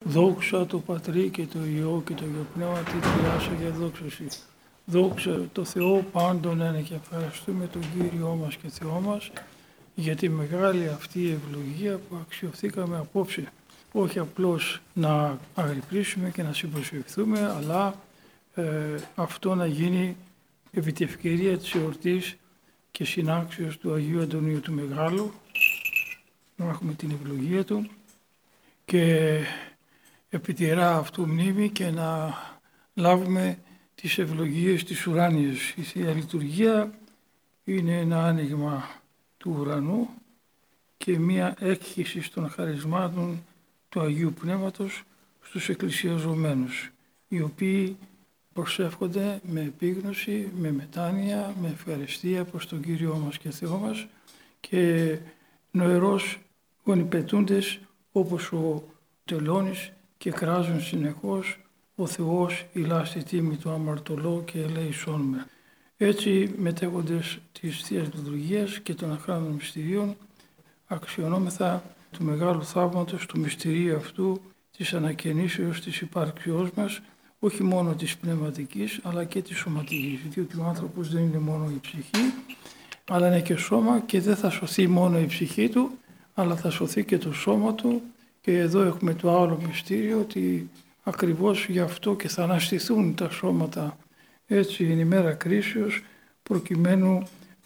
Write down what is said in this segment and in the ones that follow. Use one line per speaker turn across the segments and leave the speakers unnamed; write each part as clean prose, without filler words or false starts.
Δόξα το Πατρί και το Υιό και το Αγίο Πνεύμα, τη Τριάσα για δόξωση. Δόξα το Θεό πάντων ένα και ευχαριστούμε τον Κύριό μας και Θεό μας για τη μεγάλη αυτή ευλογία που αξιοθήκαμε απόψε. Όχι απλώς να αγρυπνήσουμε και να συμπροσευχηθούμε, αλλά αυτό να γίνει επί τη ευκαιρία της εορτής και συνάξεως του Αγίου Αντωνίου του Μεγάλου, να έχουμε την ευλογία του και επί τη ιερά αυτού μνήμη και να λάβουμε τις ευλογίες της ουράνιας. Η Θεία Λειτουργία είναι ένα άνοιγμα του ουρανού και μία έκχυση των χαρισμάτων του Αγίου Πνεύματος στους εκκλησιαζομένους, οι οποίοι προσεύχονται με επίγνωση, με μετάνοια, με ευχαριστία προς τον Κύριό μας και Θεό μας και νοερός γονυπετούντες όπως ο τελώνης και κράζουν συνεχώς ο Θεός ηλάς τη τίμη του αμαρτωλό και ελέησόν με. Έτσι μετέχοντες της Θείας Λειτουργίας και των αχράντων μυστηρίων αξιωνόμεθα του μεγάλου θαύματος του μυστηρίου αυτού της ανακαινήσεως της υπάρξεώς μας, όχι μόνο της πνευματικής αλλά και της σωματικής, διότι ο άνθρωπος δεν είναι μόνο η ψυχή αλλά είναι και σώμα και δεν θα σωθεί μόνο η ψυχή του αλλά θα σωθεί και το σώμα του. Και εδώ έχουμε το άλλο μυστήριο ότι ακριβώς γι' αυτό και θα αναστηθούν τα σώματα έτσι είναι η μέρα κρίσεως προκειμένου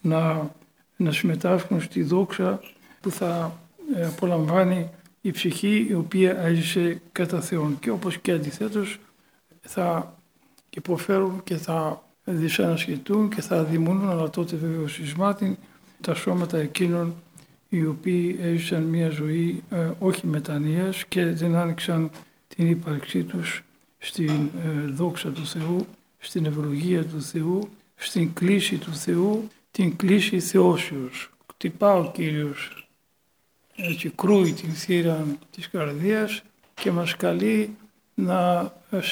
να συμμετάσχουν στη δόξα που θα απολαμβάνει η ψυχή η οποία έζησε κατά Θεόν και όπως και αντιθέτως θα υποφέρουν και θα δυσανασχετούν και θα δημιουργούν αλλά τότε βέβαια εις τα σώματα εκείνων οι οποίοι έζησαν μια ζωή όχι μετανοίας και δεν άνοιξαν την ύπαρξή τους στην δόξα του Θεού, στην ευλογία του Θεού, στην κλίση του Θεού, την κλίση θεώσεως. Χτυπά ο Κύριος, έτσι κρούει την θύρα της καρδίας και μας καλεί να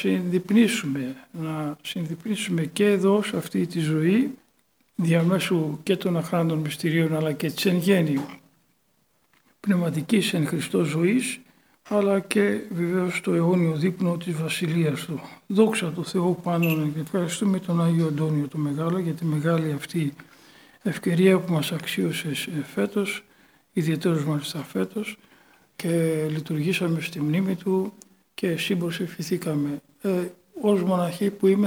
συνδυπνήσουμε και εδώ σε αυτή τη ζωή διαμέσου και των αχράντων μυστηρίων αλλά και της εν γέννη πνευματικής εν Χριστώ ζωής αλλά και βεβαίως το αιώνιο δείπνο της Βασιλείας Του. Δόξα του Θεού πάνω και ευχαριστούμε τον Άγιο Αντώνιο το Μεγάλο για τη μεγάλη αυτή ευκαιρία που μας αξίωσε φέτος, ιδιαίτερος μάλιστα φέτος και λειτουργήσαμε στη μνήμη Του και συμπροσευχηθήκαμε. Ως μοναχοί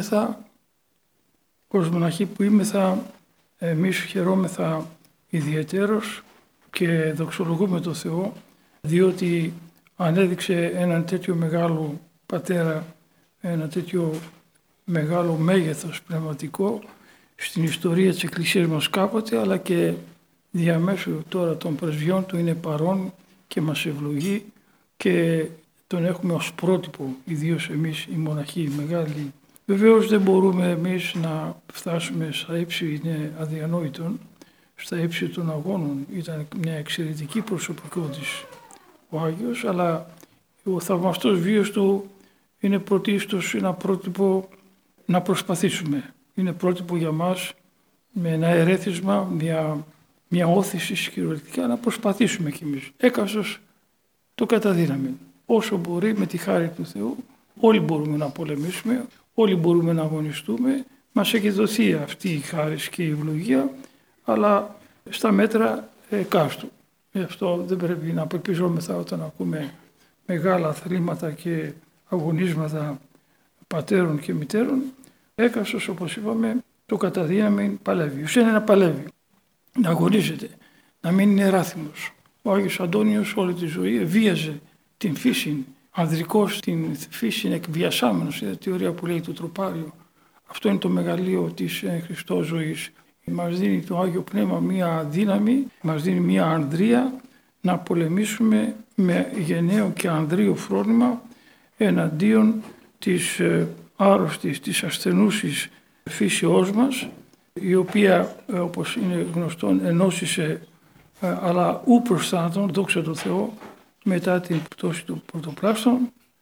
που είμεθα, εμείς χαιρόμεθα ιδιαιτέρως και δοξολογούμε τον Θεό διότι ανέδειξε έναν τέτοιο μεγάλο πατέρα, ένα τέτοιο μεγάλο μέγεθος πνευματικό στην ιστορία της Εκκλησίας μας κάποτε αλλά και διαμέσου τώρα των πρεσβειών του είναι παρόν και μας ευλογεί και τον έχουμε ως πρότυπο, ιδίως εμείς οι μοναχοί οι μεγάλοι. Βεβαίως δεν μπορούμε εμείς να φτάσουμε στα ύψη, είναι αδιανόητον, στα ύψη των αγώνων. Ήταν μια εξαιρετική προσωπικότητα ο Άγιος, αλλά ο θαυμαστός βίος του είναι πρωτίστως ένα πρότυπο να προσπαθήσουμε. Είναι πρότυπο για μας με ένα ερέθισμα, μια όθηση κυριολεκτικά να προσπαθήσουμε κι εμείς. Έκαστος το καταδύναμη. Όσο μπορεί με τη χάρη του Θεού, όλοι μπορούμε να πολεμήσουμε, όλοι μπορούμε να αγωνιστούμε. Μας έχει δοθεί αυτή η χάρη και η ευλογία, αλλά στα μέτρα κάστου. Γι' αυτό δεν πρέπει να απελπιζόμεθα όταν ακούμε μεγάλα αθλήματα και αγωνίσματα πατέρων και μητέρων. Έκαστος, όπως είπαμε, το καταδύναμη παλεύει. Ουσία είναι να παλεύει, να αγωνίζεται, να μην είναι εράθιμος. Ο Άγιος Αντώνιος όλη τη ζωή βίαζε την φύση, ανδρικός την φύση εκβιασάμενος, η θεωρία που λέει το τροπάριο. Αυτό είναι το μεγαλείο της Χριστό ζωής. Μας δίνει το Άγιο Πνεύμα μία δύναμη, μας δίνει μία ανδρεία να πολεμήσουμε με γενναίο και ανδρείο φρόνημα εναντίον της άρρωστης, της ασθενούσης φύσεώς μας, η οποία όπως είναι γνωστόν ενώσισε αλλά ου προς θάνατον, δόξα τω Θεώ, μετά την πτώση του πρωτοπλάστων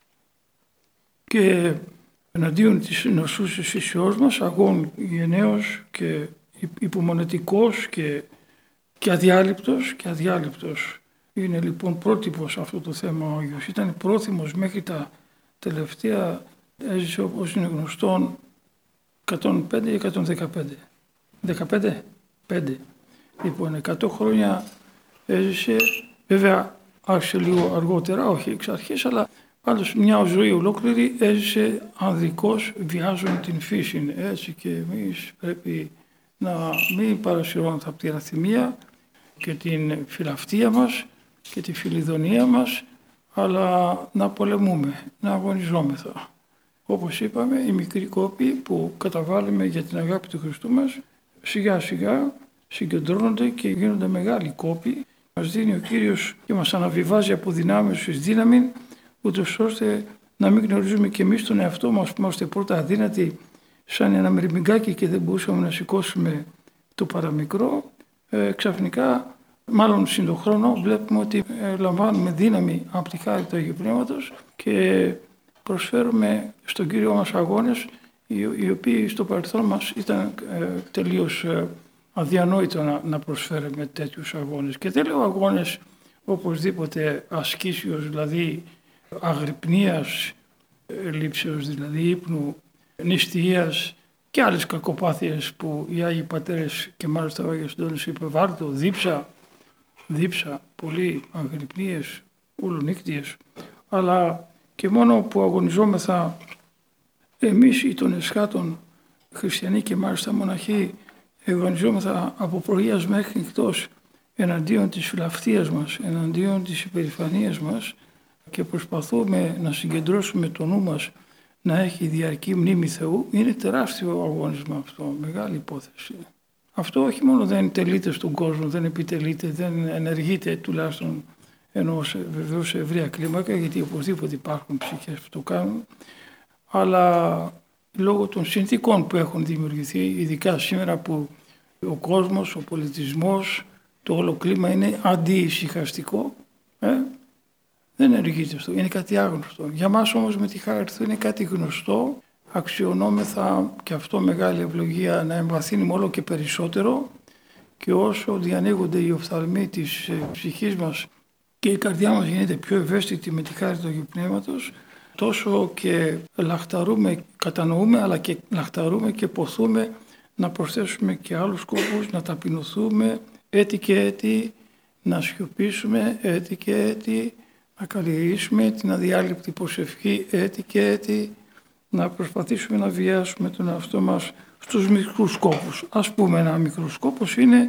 και εναντίον της νοσούσης φύσεώς μας, αγών γενναίος και υπομονετικός και αδιάλειπτος Είναι λοιπόν πρότυπος αυτό το θέμα ο Άγιος. Ήταν πρόθυμος μέχρι τα τελευταία, έζησε όπως είναι γνωστόν 105 ή 115. 15, 5. Λοιπόν, 100 χρόνια έζησε, βέβαια άρχισε λίγο αργότερα, όχι εξ αρχής, αλλά πάντως μια ζωή ολόκληρη έζησε ανδρικός, βιάζον την φύση. Έτσι και εμείς πρέπει να μην παρασυρώμεθα από τη ραθυμία και την φιλαυτία μας και τη φιλιδονία μας, αλλά να πολεμούμε, να αγωνιζόμεθα. Όπως είπαμε, οι μικροί κόποι που καταβάλουμε για την αγάπη του Χριστού μας, σιγά σιγά συγκεντρώνονται και γίνονται μεγάλοι κόποι. Μας δίνει ο Κύριος και μας αναβιβάζει από δυνάμεις εις δύναμη, ούτως ώστε να μην γνωρίζουμε και εμείς τον εαυτό μας που είμαστε πρώτα αδύνατοι, σαν ένα μυρμηγκάκι και δεν μπορούσαμε να σηκώσουμε το παραμικρό. Ξαφνικά, μάλλον συν τον χρόνο, βλέπουμε ότι λαμβάνουμε δύναμη από τη χάρη του Αγίου Πνεύματος και προσφέρουμε στον Κύριο μας αγώνες, οι οποίοι στο παρελθόν μας ήταν τελείως αδιανόητο να προσφέρουμε τέτοιους αγώνες. Και δεν λέω αγώνες οπωσδήποτε ασκήσεως, δηλαδή αγρυπνίας, λήψεως δηλαδή ύπνου, νηστείας και άλλες κακοπάθειες που οι Άγιοι Πατέρες και μάλιστα ο Άγιος Αντώνης είπε βάρτο, δίψα, πολύ αγρυπνίες, ουλονύκτιες, αλλά και μόνο που αγωνιζόμεθα εμείς ή των εσχάτων χριστιανοί και μάλιστα μοναχοί, αγωνιζόμεθα από πρωίας μέχρι νυχτός εναντίον της φιλαυτίας μας, εναντίον της υπερηφανίας μας και προσπαθούμε να συγκεντρώσουμε το νου μας να έχει διαρκή μνήμη Θεού, είναι τεράστιο αγώνισμα αυτό, μεγάλη υπόθεση. Αυτό όχι μόνο δεν τελείται στον κόσμο, δεν επιτελείται, δεν ενεργείται τουλάχιστον ενώ βεβαίως σε ευρεία κλίμακα, γιατί οπωσδήποτε υπάρχουν ψυχές που το κάνουν, αλλά λόγω των συνθήκων που έχουν δημιουργηθεί, ειδικά σήμερα που ο κόσμος, ο πολιτισμός, το όλο κλίμα είναι αντιησυχαστικό, δεν ενεργείται αυτό, είναι κάτι άγνωστο. Για μας όμως με τη χάρη του είναι κάτι γνωστό, αξιωνόμεθα και αυτό μεγάλη ευλογία να εμβαθύνουμε όλο και περισσότερο και όσο διανοίγονται οι οφθαλμοί της ψυχής μας και η καρδιά μας γίνεται πιο ευαίσθητη με τη χάρη του Αγίου Πνεύματος, τόσο και λαχταρούμε, κατανοούμε, αλλά και λαχταρούμε και ποθούμε να προσθέσουμε και άλλους σκοπούς, να ταπεινωθούμε έτη και έτη, να σιωπήσουμε έτη και έτη, να καλλιεργήσουμε την αδιάλειπτη προσευχή έτη και έτη, να προσπαθήσουμε να βιάσουμε τον εαυτό μας στους μικρούς σκόπους. Ας πούμε ένα μικρό σκόπος είναι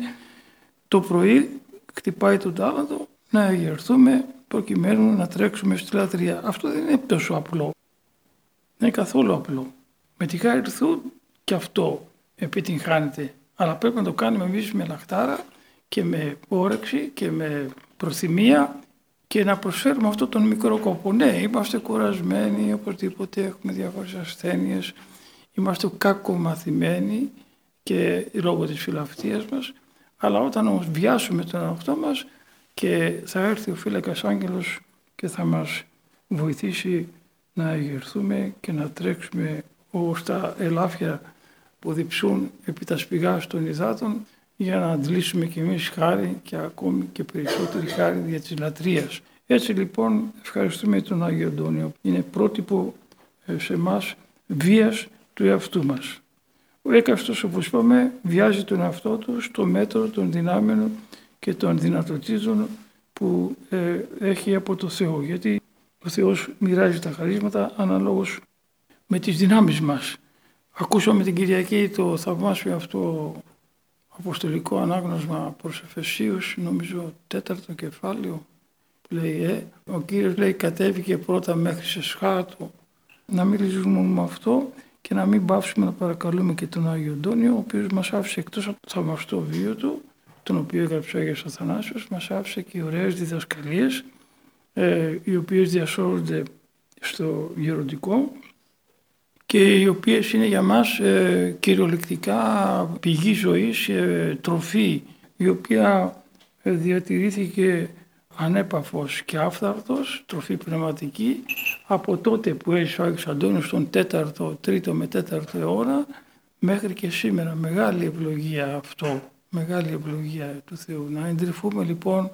το πρωί χτυπάει τον τάλαντο, να αγερθούμε προκειμένου να τρέξουμε στη λατρεία. Αυτό δεν είναι τόσο απλό. Δεν είναι καθόλου απλό. Με τη χάρη του Θεού και αυτό επιτυγχάνεται. Αλλά πρέπει να το κάνουμε εμείς με λαχτάρα και με όρεξη και με προθυμία και να προσφέρουμε αυτό τον μικρό κόπο. Ναι, είμαστε κουρασμένοι, οπωσδήποτε έχουμε διάφορες ασθένειες, είμαστε κακομαθημένοι και λόγω της φιλαυτίας μας, αλλά όταν όμως βιάσουμε τον εαυτό μας και θα έρθει ο φύλακας άγγελος και θα μας βοηθήσει να αγερθούμε και να τρέξουμε ως τα ελάφια που διψούν επί τα σπηγάς των υδάτων για να αντλήσουμε κι εμείς χάρη και ακόμη και περισσότερη χάρη δια της λατρείας. Έτσι λοιπόν ευχαριστούμε τον Άγιο Αντώνιο. Είναι πρότυπο σε εμάς βίας του εαυτού μας. Ο έκαστος, όπως είπαμε, βιάζει τον εαυτό του στο μέτρο των δυνάμεων και των δυνατοτήτων που έχει από το Θεό. Γιατί ο Θεός μοιράζει τα χαρίσματα αναλόγως με τις δυνάμεις μας. Ακούσαμε την Κυριακή το θαυμάσιο αυτό αποστολικό ανάγνωσμα προς Εφεσίους, νομίζω 4ο κεφάλαιο, που λέει ο Κύριος λέει κατέβηκε πρώτα μέχρι σε σχάτο. Να μην λυζούμε με αυτό και να μην πάψουμε να παρακαλούμε και τον Άγιο Αντώνιο, ο οποίος μας άφησε εκτός από το θαυμαστό βίο του, τον οποίο έγραψε ο Άγιος Αθανάσιος, μας άφησε και ωραίες διδασκαλίες, οι οποίες διασώζονται στο γεροντικό και οι οποίες είναι για μας κυριολεκτικά πηγή ζωής, τροφή, η οποία διατηρήθηκε ανέπαφος και άφθαρτος, τροφή πνευματική, από τότε που έζησε ο Άγιος Αντώνιος τον 3ο με 4ο αιώνα μέχρι και σήμερα. Μεγάλη ευλογία αυτό, μεγάλη ευλογία του Θεού. Να εντρυφούμε λοιπόν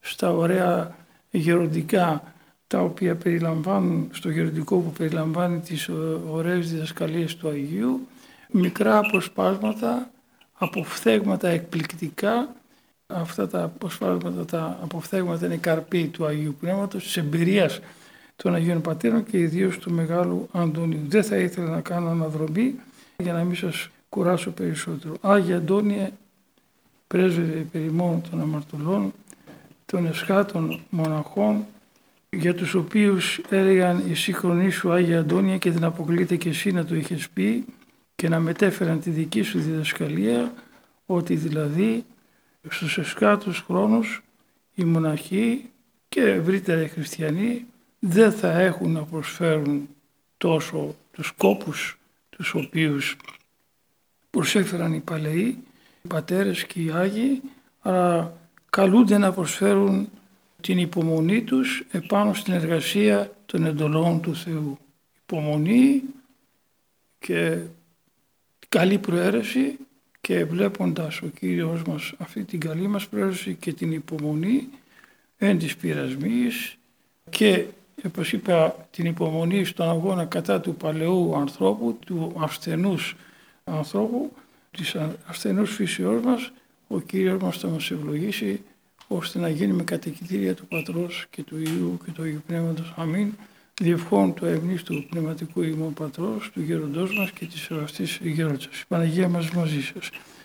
στα ωραία γεροντικά, τα οποία περιλαμβάνουν, στο γεροντικό που περιλαμβάνει τις ωραίες διδασκαλίες του Αγίου, μικρά αποσπάσματα, αποφθέγματα εκπληκτικά. Αυτά τα αποσπάσματα, τα αποφθέγματα είναι καρποί του Αγίου Πνεύματος, της εμπειρίας των Αγίων Πατέρων και ιδίως του Μεγάλου Αντωνίου. Δεν θα ήθελα να κάνω αναδρομή για να μην σας κουράσω περισσότερο. Άγιε Αντώνιε, πρέσβευε περί ημών των αμαρτωλών, των εσχάτων μοναχών, για τους οποίους έλεγαν οι σύγχρονοί σου Άγιε Αντώνια και δεν αποκλείται και εσύ να το είχες πει και να μετέφεραν τη δική σου διδασκαλία, ότι δηλαδή στους εσχάτους χρόνους οι μοναχοί και ευρύτερα οι χριστιανοί δεν θα έχουν να προσφέρουν τόσο τους σκόπους τους οποίους προσέφεραν οι παλαιοί, οι πατέρες και οι Άγιοι, αλλά καλούνται να προσφέρουν την υπομονή τους επάνω στην εργασία των εντολών του Θεού. Υπομονή και καλή προαίρεση, και βλέποντας ο Κύριος μας αυτή την καλή μας προαίρεση και την υπομονή εν της πειρασμής και όπως είπα την υπομονή στον αγώνα κατά του παλαιού ανθρώπου, του ασθενούς ανθρώπου, της ασθενούς φύσεώς μας, ο Κύριος μας θα μας ευλογήσει ώστε να γίνει με κατοικητήρια του Πατρός και του Υιού και του Αγίου Πνεύματος. Αμήν. Διευχών του αευνίστου πνευματικού ημών Πατρός, του γέροντός μας και της σεβαστής γέροντας. Η Παναγία μας μαζί σας.